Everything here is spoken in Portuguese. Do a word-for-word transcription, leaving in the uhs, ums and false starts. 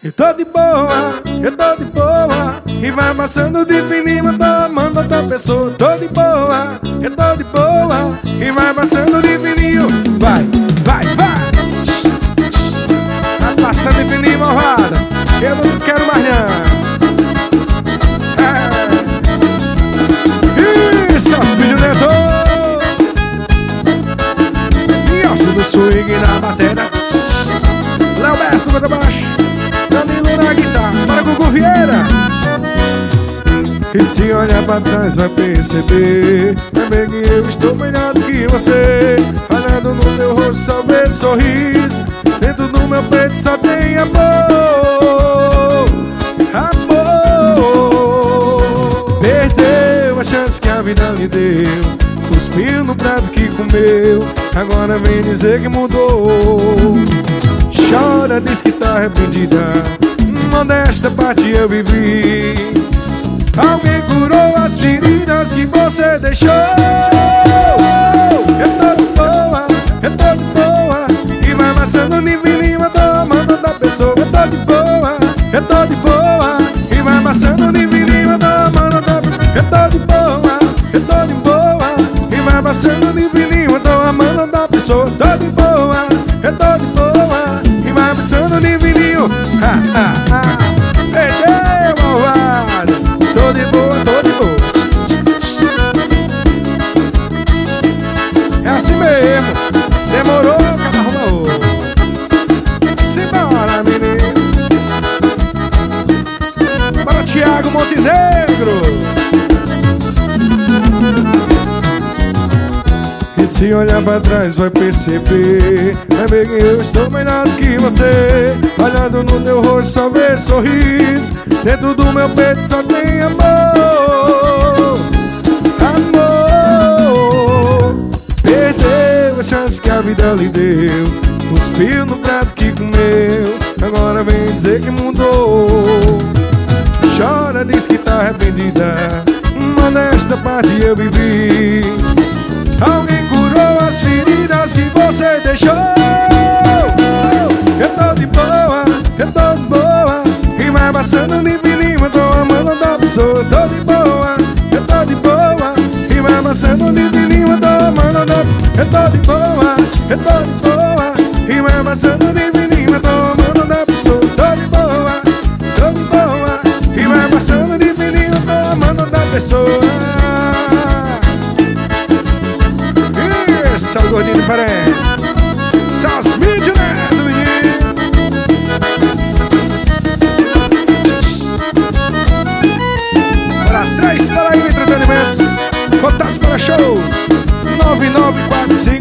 Eu tô de boa, eu tô de boa, e vai passando de fininho, tô amando outra pessoa. Tô de boa, eu tô de boa, e vai passando de fininho. Vai, vai, vai. Tá passando de fininho, malvada. Eu não quero mais não. É. Isso, os vídeos dentro. E osso do swing na bateria. Léo Bessa, bota baixo. Danilo na guitarra, para Gugu Vieira. E se olhar pra trás vai perceber também que eu estou melhor do que você. Olhando no meu rosto só vê sorriso, dentro do meu peito só tem amor. Amor. Perdeu a chance que a vida lhe deu, cuspiu no prato que comeu, agora vem dizer que mudou. Chora, diz que tá arrependida, modesta parte eu vivi. Alguém curou as feridas que você deixou. Eu tô de boa, eu tô de boa, e vai passando de fininho, eu tô amando outra pessoa. Eu tô de boa, eu tô de boa, e vai passando de fininho, eu tô amando outra pessoa. Eu tô de boa, eu tô de boa, e vai passando de fininho, eu tô amando outra pessoa. Tô de boa, eu tô de boa, e vai passando de fininho. Ha, ha, ha. Perdeu, malvado. Tô de boa, tô de boa. É assim mesmo. Demorou, cada arruma outro. Simbora, menino. Para Thiago Montenegro. E se olhar pra trás vai perceber, vai ver que eu estou melhor do que você. Olhando no teu rosto só vê sorriso, dentro do meu peito só tem amor. Amor. Perdeu a chance que a vida lhe deu, cuspiu no prato que comeu, agora vem dizer que mudou. Chora, diz que tá arrependida, modesta parte eu vivi. Alguém curou as feridas que você deixou. Eu tô de boa, eu tô de boa, e vai passando de fininho, eu tô amando outra pessoa. Eu tô de boa, eu tô de boa, e vai passando de fininho, eu tô amando outra pessoa. Eu tô de boa, eu tô de boa, e vai passando de fininho, eu tô amando outra pessoa. Eu tô de boa, tô de boa, e vai passando de fininho, eu tô amando outra pessoa. Esse é o gordinho diferente. São os vídeos, né, do menino. Para três para aí, entretenimentos. Contatos para show nove nove quatro cinco